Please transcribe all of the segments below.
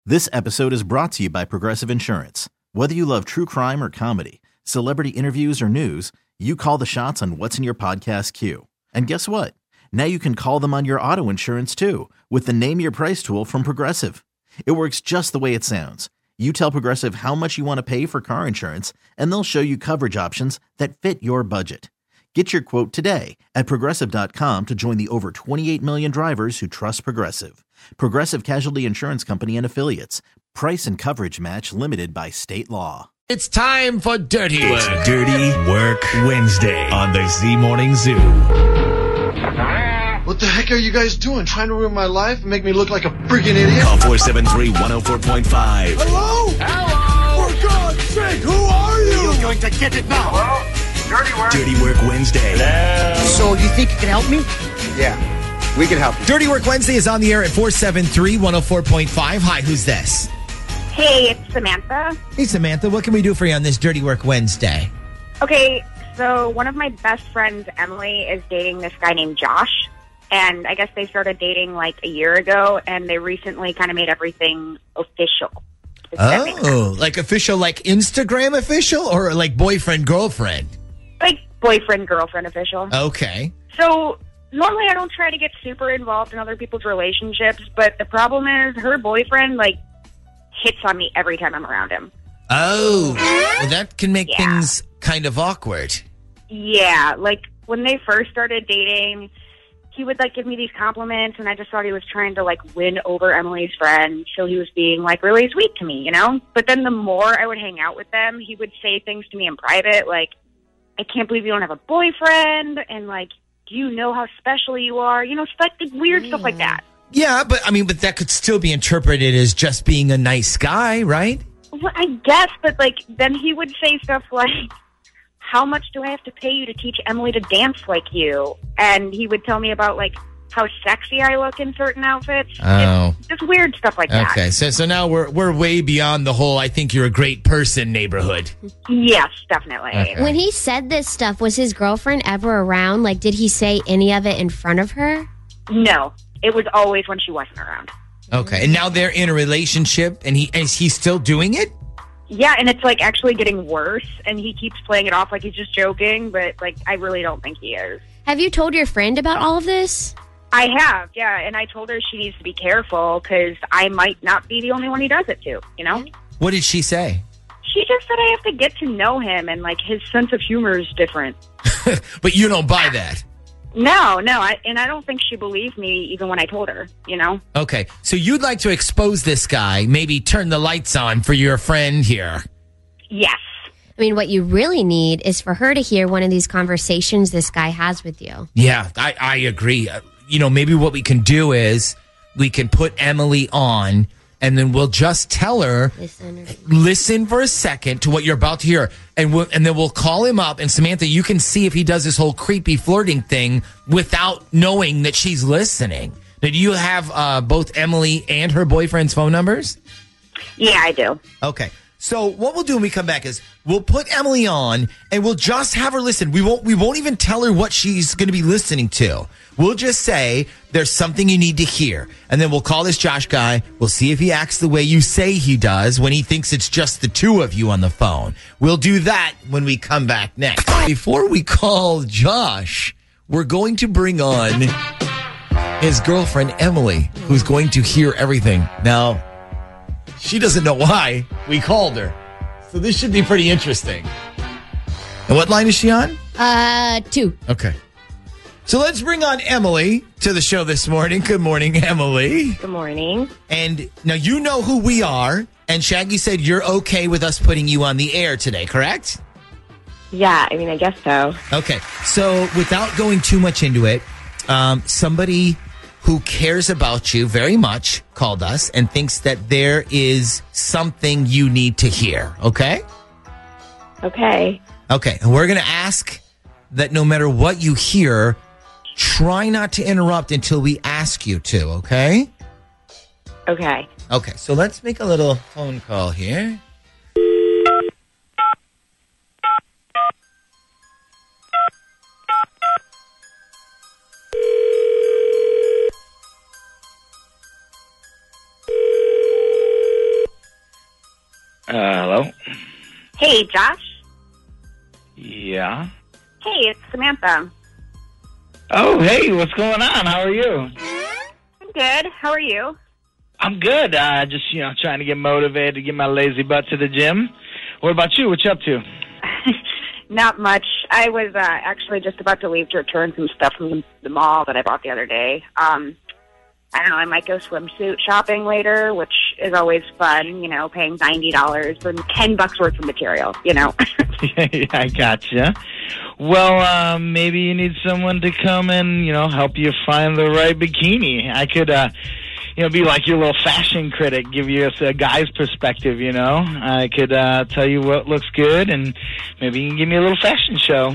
This episode is brought to you by Progressive Insurance. Whether you love true crime or comedy, celebrity interviews or news, you call the shots on what's in your podcast queue. And guess what? Now you can call them on your auto insurance too with the Name Your Price tool from Progressive. It works just the way it sounds. You tell Progressive how much you want to pay for car insurance, and they'll show you coverage options that fit your budget. Get your quote today at Progressive.com to join the over 28 million drivers who trust Progressive. Progressive Casualty Insurance Company and Affiliates. Price and coverage match limited by state law. It's time for Dirty Work. It's Dirty Work Wednesday on the Z Morning Zoo. What the heck are you guys doing? Trying to ruin my life and make me look like a freaking idiot? Call 473-104.5. Hello? Hello! For God's sake, who are you? You're going to get it now. Hello? Dirty Work. Dirty Work Wednesday. So you think you can help me? Yeah, we can help you. Dirty Work Wednesday is on the air at 473-104.5. Hi, who's this? Hey, it's Samantha. Hey, Samantha. What can we do for you on this Dirty Work Wednesday? Okay, so one of my best friends, Emily, is dating this guy named Josh. And I guess they started dating like a year ago, and they recently kind of made everything official. Does that make sense? Oh, like official, like Instagram official or like boyfriend, girlfriend? Like boyfriend, girlfriend official. Okay. So normally I don't try to get super involved in other people's relationships, but the problem is her boyfriend, like, hits on me every time I'm around him. Oh, well, that can make Yeah. things kind of awkward. Yeah, like when they first started dating, he would like give me these compliments, and I just thought he was trying to like win over Emily's friend, so he was being like really sweet to me, you know? But then the more I would hang out with them, he would say things to me in private, like, I can't believe you don't have a boyfriend, and like, do you know how special you are? You know, stuff, weird stuff like that. Yeah, but that could still be interpreted as just being a nice guy, right? Well, I guess, but like, then he would say stuff like, how much do I have to pay you to teach Emily to dance like you? And he would tell me about like how sexy I look in certain outfits. Oh. It's just weird stuff like that. Okay, so now we're way beyond the whole I think you're a great person neighborhood. Yes, definitely. Okay. When he said this stuff, was his girlfriend ever around? Like, did he say any of it in front of her? No, it was always when she wasn't around. Okay, and now they're in a relationship, and is he still doing it? Yeah, and it's like actually getting worse, and he keeps playing it off like he's just joking, but like I really don't think he is. Have you told your friend about all of this? I have, yeah, and I told her she needs to be careful because I might not be the only one he does it to, you know? What did she say? She just said I have to get to know him, and like his sense of humor is different. But you don't buy that. No, and I don't think she believed me even when I told her, you know? Okay, so you'd like to expose this guy, maybe turn the lights on for your friend here. Yes. I mean, what you really need is for her to hear one of these conversations this guy has with you. Yeah, I agree. Maybe what we can do is we can put Emily on, and then we'll just tell her, listen for a second to what you're about to hear, and then we'll call him up, and Samantha, you can see if he does this whole creepy flirting thing without knowing that she's listening. Now, do you have both Emily and her boyfriend's phone numbers? Yeah, I do. Okay. So what we'll do when we come back is we'll put Emily on and we'll just have her listen. We won't even tell her what she's going to be listening to. We'll just say there's something you need to hear. And then we'll call this Josh guy. We'll see if he acts the way you say he does when he thinks it's just the two of you on the phone. We'll do that when we come back next. Before we call Josh, we're going to bring on his girlfriend, Emily, who's going to hear everything. Now, she doesn't know why we called her. So this should be pretty interesting. And what line is she on? 2. Okay. So let's bring on Emily to the show this morning. Good morning, Emily. Good morning. And now you know who we are. And Shaggy said you're okay with us putting you on the air today, correct? Yeah, I mean, I guess so. Okay. So without going too much into it, somebody who cares about you very much called us and thinks that there is something you need to hear. Okay? Okay. Okay. And we're going to ask that no matter what you hear, try not to interrupt until we ask you to. Okay? Okay. Okay. So let's make a little phone call here. Hello? Hey, Josh. Yeah? Hey, it's Samantha. Oh, hey, what's going on? How are you? I'm good. How are you? I'm good. Just, trying to get motivated to get my lazy butt to the gym. What about you? What you up to? Not much. I was actually just about to leave to return some stuff from the mall that I bought the other day. I don't know, I might go swimsuit shopping later, which is always fun, paying $90 for $10 worth of material, Yeah, I gotcha. Well, maybe you need someone to come and, help you find the right bikini. I could, be like your little fashion critic, give you a guy's perspective, I could tell you what looks good, and maybe you can give me a little fashion show.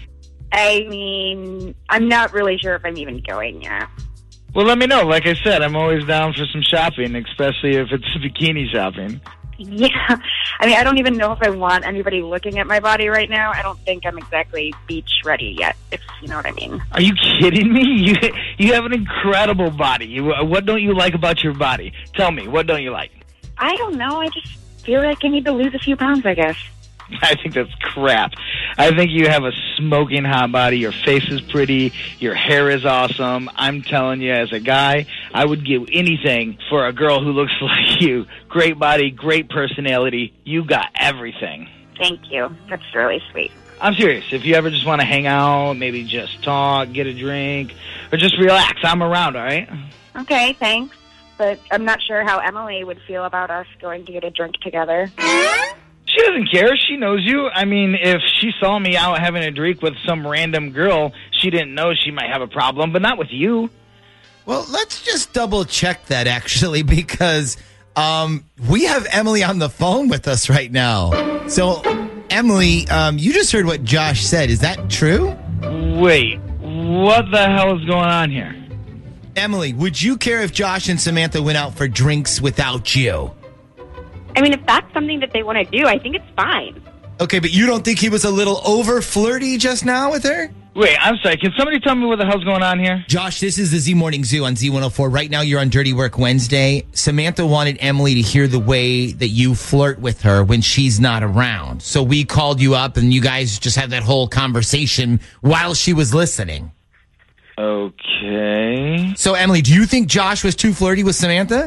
I mean, I'm not really sure if I'm even going yet. Well, let me know. Like I said, I'm always down for some shopping, especially if it's bikini shopping. Yeah. I mean, I don't even know if I want anybody looking at my body right now. I don't think I'm exactly beach ready yet, if you know what I mean. Are you kidding me? You have an incredible body. What don't you like about your body? Tell me, what don't you like? I don't know. I just feel like I need to lose a few pounds, I guess. I think that's crap. I think you have a smoking hot body. Your face is pretty. Your hair is awesome. I'm telling you, as a guy, I would give anything for a girl who looks like you. Great body, great personality. You got everything. Thank you. That's really sweet. I'm serious. If you ever just want to hang out, maybe just talk, get a drink, or just relax, I'm around, all right? Okay, thanks. But I'm not sure how Emily would feel about us going to get a drink together. She doesn't care. She knows you. I mean, if she saw me out having a drink with some random girl, she didn't know she might have a problem, but not with you. Well, let's just double check that, actually, because we have Emily on the phone with us right now. So, Emily, you just heard what Josh said. Is that true? Wait, what the hell is going on here? Emily, would you care if Josh and Samantha went out for drinks without you? I mean, if that's something that they want to do, I think it's fine. Okay, but you don't think he was a little over flirty just now with her? Wait, I'm sorry. Can somebody tell me what the hell's going on here? Josh, this is the Z Morning Zoo on Z104. Right now, you're on Dirty Work Wednesday. Samantha wanted Emily to hear the way that you flirt with her when she's not around. So we called you up, and you guys just had that whole conversation while she was listening. Okay. So, Emily, do you think Josh was too flirty with Samantha?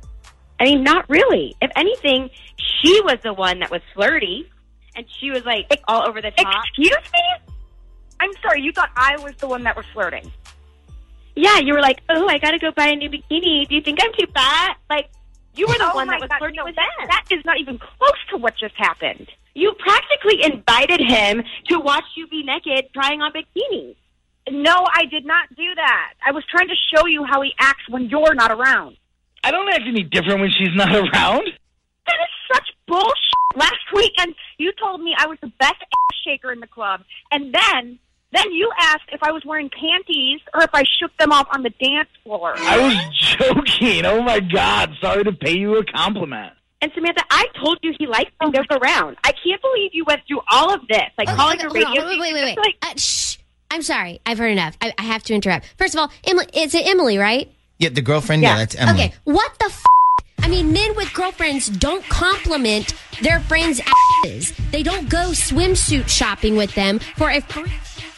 I mean, not really. If anything, she was the one that was flirty, and she was, like, all over the top. Excuse me? I'm sorry, you thought I was the one that was flirting. Yeah, you were like, oh, I got to go buy a new bikini. Do you think I'm too fat? Like, you were the one that was flirting with them. That is not even close to what just happened. You practically invited him to watch you be naked trying on bikinis. No, I did not do that. I was trying to show you how he acts when you're not around. I don't act any different when she's not around. That is such bullshit. Last weekend, you told me I was the best ass shaker in the club. And then you asked if I was wearing panties or if I shook them off on the dance floor. I was joking. Oh, my God. Sorry to pay you a compliment. And Samantha, I told you he likes to joke around. I can't believe you went through all of this. Like, calling a radio. Wait. Shh. I'm sorry. I've heard enough. I have to interrupt. First of all, is it Emily, right? Yeah, the girlfriend? Yeah, that's Emily. Okay, what the I mean, men with girlfriends don't compliment their friends' asses. They don't go swimsuit shopping with them for a free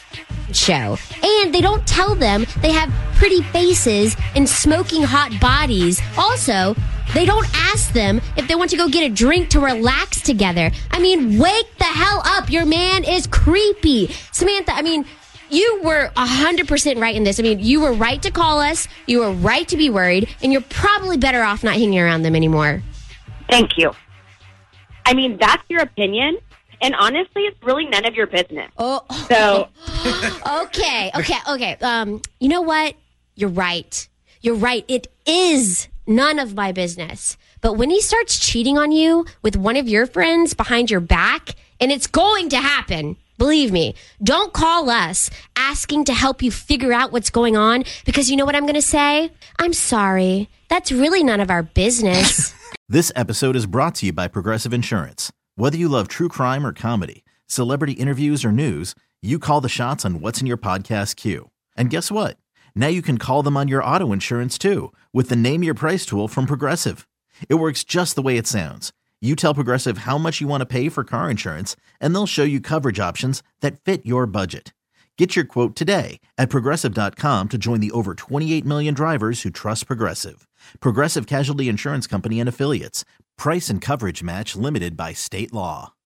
show. And they don't tell them they have pretty faces and smoking hot bodies. Also, they don't ask them if they want to go get a drink to relax together. I mean, wake the hell up. Your man is creepy. Samantha, I mean, you were 100% right in this. I mean, you were right to call us. You were right to be worried. And you're probably better off not hanging around them anymore. Thank you. I mean, that's your opinion. And honestly, it's really none of your business. Oh, so okay. You know what? You're right. It is none of my business. But when he starts cheating on you with one of your friends behind your back, and it's going to happen, believe me, don't call us asking to help you figure out what's going on, because you know what I'm going to say? I'm sorry. That's really none of our business. This episode is brought to you by Progressive Insurance. Whether you love true crime or comedy, celebrity interviews or news, you call the shots on what's in your podcast queue. And guess what? Now you can call them on your auto insurance too with the Name Your Price tool from Progressive. It works just the way it sounds. You tell Progressive how much you want to pay for car insurance, and they'll show you coverage options that fit your budget. Get your quote today at Progressive.com to join the over 28 million drivers who trust Progressive. Progressive Casualty Insurance Company and Affiliates. Price and coverage match limited by state law.